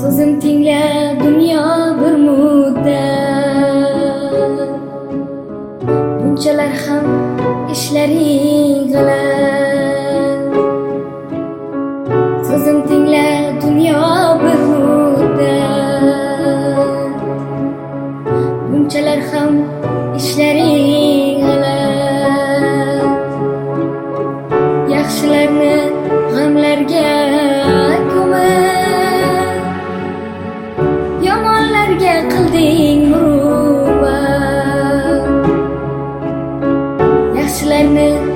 So'zim tingla dunyo bir muddat, bunchalar ham ishlaring g'alat. So'zim tingla dunyo bir muddat, bunchalar ham ishlaring g'alat. Yaxshilarni g'amlarga ko'mib, yomonlarga qilding muruvvat. Yaxshilarni